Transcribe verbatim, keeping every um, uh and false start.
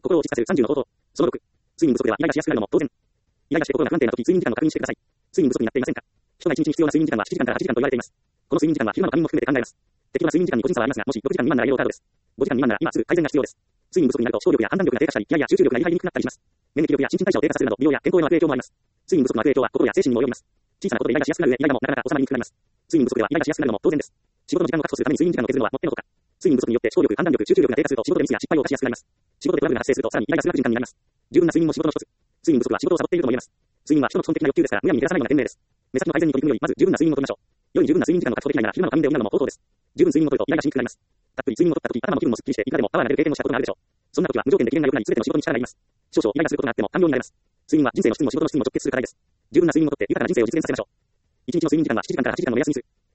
心を落ち着かせるさんじゅうの方法。そのろく、睡眠不足ではイライラしやすくなるのも当然。イライラして心が不安定な時、睡眠時間を確認してください。睡眠不足になっていませんか？人がいちにちに必要な睡眠時間はしちじかんからはちじかんと言われています。この睡眠時間は昼間の仮眠も含めて考えます。適当な睡眠時間に個人差はありますが、もしろくじかん未満ならイエローカードです。ごじかん未満なら今すぐ改善が必要です。睡眠不足になると思考力や判断力が低下したり、気合や集中力が入りにくくなったりします。免疫力や新陳代謝を低下するなど、美容や健康への悪影響もあります。睡眠不足の悪影響は心や精神にも及びます。小さなことでイライラしやすくなる上、イライラもなかなか収まりにくくなります。睡眠不足ではイライラしやすくなるのも当然です。仕事の時間を確保するために睡眠時間を削るのはもってのほか。睡眠不足によって思考力、判断力、集中力が低下すると仕事でミスや失敗を犯しやすくなります。仕事でトラブルが発生するとさらにイライラする時間になります。十分な睡眠も仕事の一つ。睡眠不足は仕事をサボっているとも言えます。睡眠は人の基本的な欲求ですから、むやみに減らさないのが賢明です。目先の改善に取り組むより、まず十分な睡眠を取りましょう。良い十分な睡眠時間を確保できないなら、昼間の仮眠で補うのも方法です。十分睡眠を取るとイライラしにくくなります。たっぷり睡眠を取った時、頭の気分もすっきりして、いかでもパワーが出る経験をしたことがあるでしょう。そんな時は無条件で機嫌が良くなり、全ての仕事に力が入ります。少々イライラすることがあっても、完了になります。睡眠は人生の質も仕事の質にも直結する課題です。十分な睡眠をとって豊かな人生を実現させましょう。一日の睡眠時間はしちじかんからはちじかんの目安にする。